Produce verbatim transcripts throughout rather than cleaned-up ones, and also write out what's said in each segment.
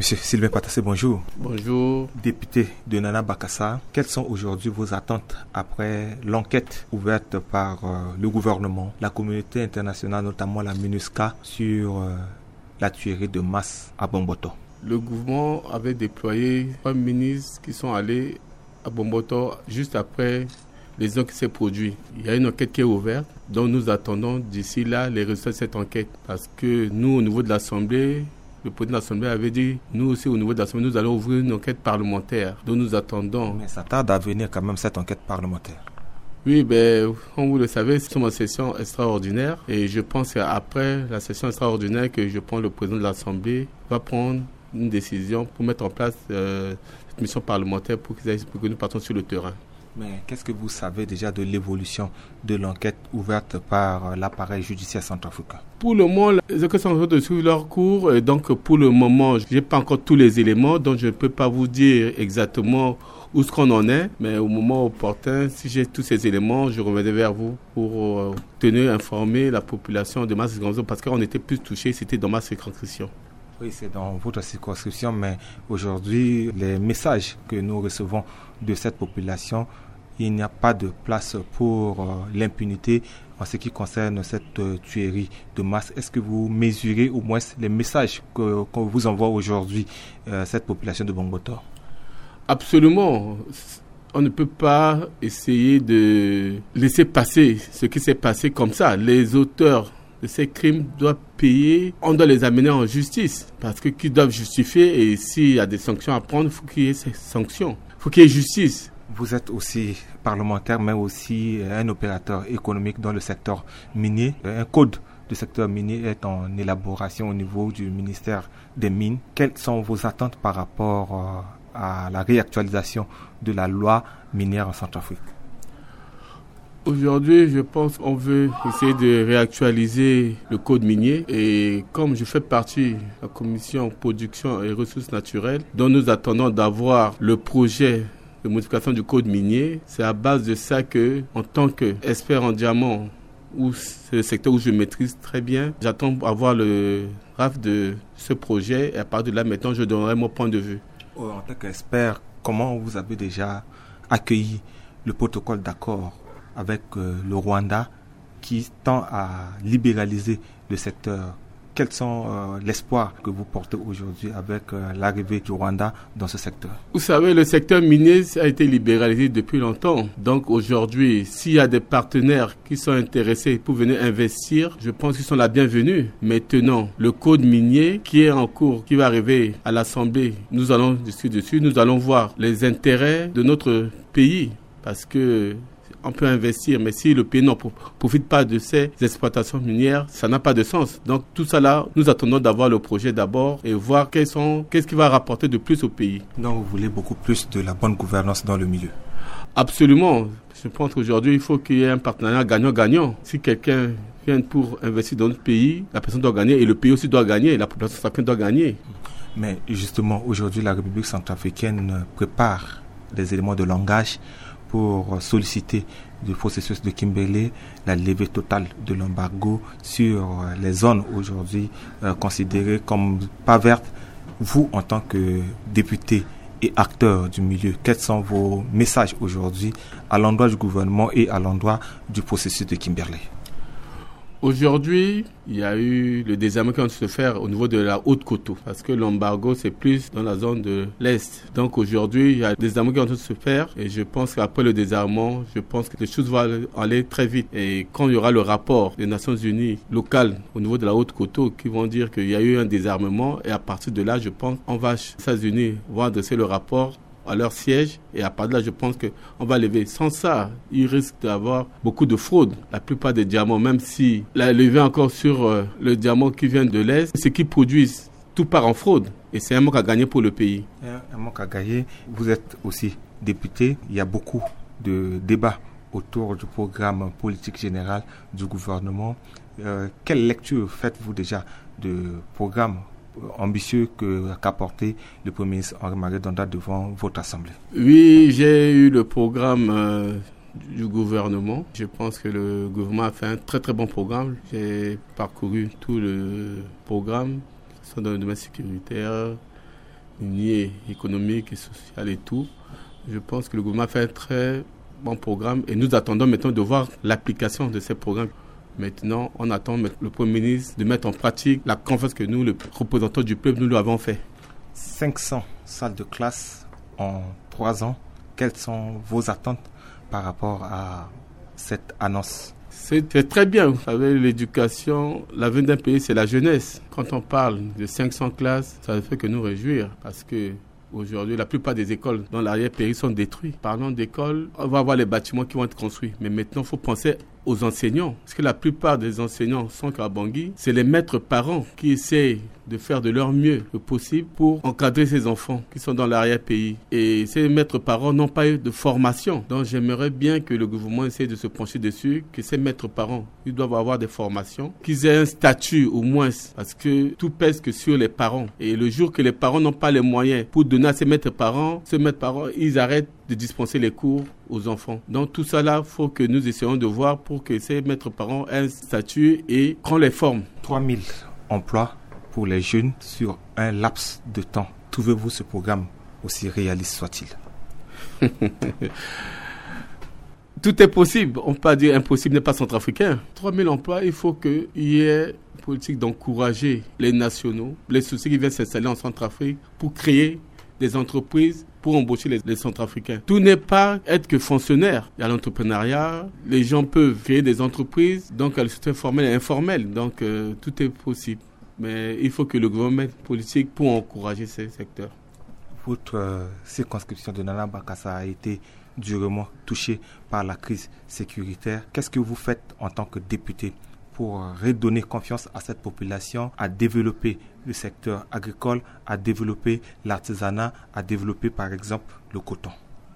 Monsieur Sylvain Patassé, bonjour. Bonjour. Député de Nana Bakassa, quelles sont aujourd'hui vos attentes après l'enquête ouverte par euh, le gouvernement, la communauté internationale, notamment la MINUSCA, sur euh, la tuerie de masse à Bomboto? Le gouvernement avait déployé trois ministres qui sont allés à Bomboto juste après les ans qui s'est produit. Il y a une enquête qui est ouverte, donc nous attendons d'ici là les résultats de cette enquête. Parce que nous, au niveau de l'Assemblée, le président de l'Assemblée avait dit, nous aussi au niveau de l'Assemblée, nous allons ouvrir une enquête parlementaire. Donc nous attendons. Mais ça tarde à venir quand même cette enquête parlementaire. Oui, ben, comme vous le savez, c'est une session extraordinaire. Et je pense qu'après la session extraordinaire que je prends, le président de l'Assemblée va prendre une décision pour mettre en place euh, cette mission parlementaire pour, pour que nous partions sur le terrain. Mais qu'est-ce que vous savez déjà de l'évolution de l'enquête ouverte par l'appareil judiciaire centrafricain? Pour le moment, les enquêtes sont en train de suivre leur cours. Et donc, pour le moment, je n'ai pas encore tous les éléments, donc je ne peux pas vous dire exactement où est-ce qu'on en est. Mais au moment opportun, si j'ai tous ces éléments, je reviendrai vers vous pour euh, tenir informer la population de ma circonscription, parce qu'on était plus touchés, c'était dans ma circonscription. Oui, c'est dans votre circonscription, mais aujourd'hui, les messages que nous recevons de cette population, il n'y a pas de place pour euh, l'impunité en ce qui concerne cette euh, tuerie de masse. Est-ce que vous mesurez au moins les messages que, qu'on vous envoie aujourd'hui euh, cette population de Bomboto? Absolument. On ne peut pas essayer de laisser passer ce qui s'est passé comme ça. Les auteurs de ces crimes doivent payer, on doit les amener en justice parce que qu'ils doivent justifier, et s'il y a des sanctions à prendre, il faut qu'il y ait ces sanctions, il faut qu'il y ait justice. Vous êtes aussi parlementaire, mais aussi un opérateur économique dans le secteur minier. Un code du secteur minier est en élaboration au niveau du ministère des Mines. Quelles sont vos attentes par rapport à la réactualisation de la loi minière en Centrafrique? Aujourd'hui, je pense qu'on veut essayer de réactualiser le code minier, et comme je fais partie de la commission production et ressources naturelles, dont nous attendons d'avoir le projet de modification du code minier, c'est à base de ça que, en tant qu'expert en diamant, où c'est le secteur où je maîtrise très bien, j'attends avoir le draft de ce projet, et à partir de là, maintenant, je donnerai mon point de vue. En tant qu'expert, comment vous avez déjà accueilli le protocole d'accord avec euh, le Rwanda qui tend à libéraliser le secteur? Quels sont euh, l'espoir que vous portez aujourd'hui avec euh, l'arrivée du Rwanda dans ce secteur? Vous savez, le secteur minier a été libéralisé depuis longtemps. Donc aujourd'hui, s'il y a des partenaires qui sont intéressés pour venir investir, je pense qu'ils sont la bienvenue. Maintenant, le code minier qui est en cours, qui va arriver à l'Assemblée, nous allons discuter dessus, nous allons voir les intérêts de notre pays, parce que on peut investir, mais si le pays ne profite pas de ces exploitations minières, ça n'a pas de sens. Donc tout ça là, nous attendons d'avoir le projet d'abord et voir quels sont, qu'est-ce qui va rapporter de plus au pays. Donc vous voulez beaucoup plus de la bonne gouvernance dans le milieu? Absolument. Je pense qu'aujourd'hui, il faut qu'il y ait un partenariat gagnant-gagnant. Si quelqu'un vient pour investir dans notre pays, la personne doit gagner et le pays aussi doit gagner, la population centrafricaine doit gagner. Mais justement, aujourd'hui, la République centrafricaine prépare des éléments de langage pour solliciter du processus de Kimberley la levée totale de l'embargo sur les zones aujourd'hui euh, considérées comme pas vertes. Vous, en tant que député et acteur du milieu, quels sont vos messages aujourd'hui à l'endroit du gouvernement et à l'endroit du processus de Kimberley? Aujourd'hui, il y a eu le désarmement qui va se faire au niveau de la Haute-Koto, parce que l'embargo, c'est plus dans la zone de l'Est. Donc aujourd'hui, il y a des désarmements qui vont se faire, et je pense qu'après le désarmement, je pense que les choses vont aller très vite. Et quand il y aura le rapport des Nations Unies local au niveau de la Haute-Koto qui vont dire qu'il y a eu un désarmement, et à partir de là, je pense qu'on va, les États-Unis vont adresser le rapport à leur siège, et à part de là, je pense qu'on va lever. Sans ça, il risque d'avoir beaucoup de fraude. La plupart des diamants, même si la levée encore sur euh, le diamant qui vient de l'Est, ce qu'ils produisent, tout part en fraude. Et c'est un manque à gagner pour le pays. Un manque à gagner. Vous êtes aussi député. Il y a beaucoup de débats autour du programme politique général du gouvernement. Euh, quelle lecture faites-vous déjà du programme ambitieux que, qu'a porté le Premier ministre Henri Maré Donda devant votre Assemblée? Oui, j'ai eu le programme euh, du gouvernement. Je pense que le gouvernement a fait un très très bon programme. J'ai parcouru tout le programme, que ce soit dans le domaine sécuritaire, minier, économique et social et tout. Je pense que le gouvernement fait un très bon programme et nous attendons maintenant de voir l'application de ces programmes. Maintenant, on attend le Premier ministre de mettre en pratique la confiance que nous, les représentants du peuple, nous lui avons fait. cinq cents salles de classe en trois ans. Quelles sont vos attentes par rapport à cette annonce? C'est, c'est très bien. Vous savez, l'éducation, l'avenir d'un pays, c'est la jeunesse. Quand on parle de cinq cents classes, ça ne fait que nous réjouir parce que aujourd'hui, la plupart des écoles dans l'arrière-pays sont détruites. Parlons d'écoles, on va avoir les bâtiments qui vont être construits. Mais maintenant, il faut penser aux enseignants. Parce que la plupart des enseignants sont à Bangui. C'est les maîtres parents qui essaient de faire de leur mieux que possible pour encadrer ces enfants qui sont dans l'arrière-pays. Et ces maîtres parents n'ont pas eu de formation. Donc j'aimerais bien que le gouvernement essaie de se pencher dessus, que ces maîtres parents, ils doivent avoir des formations, qu'ils aient un statut au moins, parce que tout pèse que sur les parents. Et le jour que les parents n'ont pas les moyens pour donner à ces maîtres parents, ces maîtres parents, ils arrêtent de dispenser les cours aux enfants. Donc tout ça là, il faut que nous essayons de voir pour que ces maîtres parents aient un statut et qu'on les forme. trois mille emplois pour les jeunes sur un laps de temps. Trouvez-vous ce programme aussi réaliste soit-il? Tout est possible. On ne peut pas dire impossible n'est pas centrafricain. trois mille emplois, il faut qu'il y ait une politique d'encourager les nationaux, les sociétés qui viennent s'installer en Centrafrique pour créer des entreprises pour embaucher les, les Centrafricains. Tout n'est pas être que fonctionnaire. Il y a l'entrepreneuriat, les gens peuvent créer des entreprises, donc elles sont formelles et informelles. Donc euh, tout est possible. Mais il faut que le gouvernement mette politique pour encourager ces secteurs. Votre euh, circonscription de Nana Bakassa a été durement touchée par la crise sécuritaire. Qu'est-ce que vous faites en tant que député pour redonner confiance à cette population, à développer le secteur agricole, à développer l'artisanat, à développer par exemple le coton?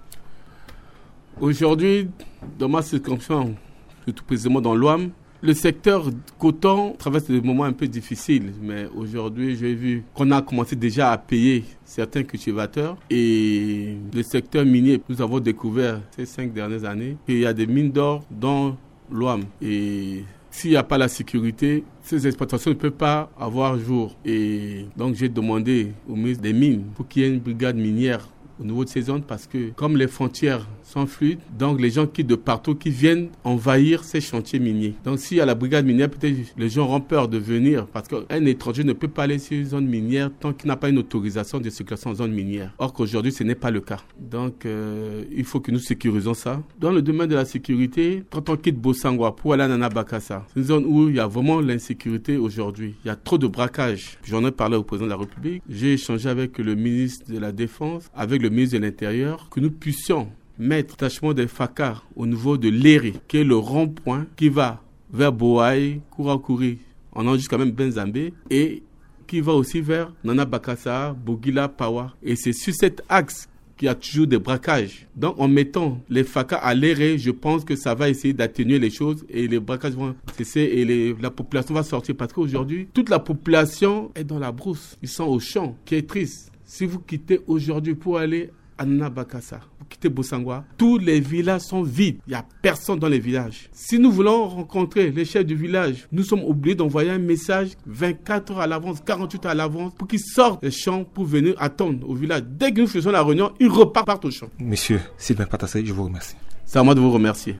Aujourd'hui, dans ma circonscription, tout précisément dans l'O A M, le secteur coton traverse des moments un peu difficiles, mais aujourd'hui, j'ai vu qu'on a commencé déjà à payer certains cultivateurs et le secteur minier, nous avons découvert ces cinq dernières années qu'il y a des mines d'or dans l'O A M et s'il n'y a pas la sécurité, ces exploitations ne peuvent pas avoir jour. Et donc j'ai demandé au ministre des Mines pour qu'il y ait une brigade minière au niveau de ces zones parce que comme les frontières sont fluides, donc les gens quittent de partout qui viennent envahir ces chantiers miniers. Donc s'il y a la brigade minière, peut-être les gens auront peur de venir parce qu'un étranger ne peut pas aller sur une zone minière tant qu'il n'a pas une autorisation de circulation en zone minière. Or qu'aujourd'hui, ce n'est pas le cas. Donc euh, il faut que nous sécurisons ça. Dans le domaine de la sécurité, quand on quitte Bosangwa pour aller à Nana Bakassa, c'est une zone où il y a vraiment l'insécurité aujourd'hui. Il y a trop de braquages. J'en ai parlé au président de la République. J'ai échangé avec le ministre de la Défense, avec le ministre de l'Intérieur, que nous puissions mettre l'attachement des F A C A au niveau de l'Eri, qui est le rond-point qui va vers Boaï, Kourakuri, en allant jusqu'à même Benzambé, et qui va aussi vers Nana Bakassa, Bogila, Pawa. Et c'est sur cet axe qu'il y a toujours des braquages. Donc en mettant les F A C A à l'Eri, je pense que ça va essayer d'atténuer les choses et les braquages vont cesser et les, la population va sortir. Parce qu'aujourd'hui, toute la population est dans la brousse. Ils sont au champ, qui est triste. Si vous quittez aujourd'hui pour aller à Nana Bakassa, vous quittez Bosangwa, tous les villages sont vides. Il n'y a personne dans les villages. Si nous voulons rencontrer les chefs du village, nous sommes obligés d'envoyer un message vingt-quatre heures à l'avance, quarante-huit heures à l'avance, pour qu'ils sortent des champs pour venir attendre au village. Dès que nous faisons la réunion, ils repartent au champ. Monsieur Sylvain Patassé, je vous remercie. C'est à moi de vous remercier.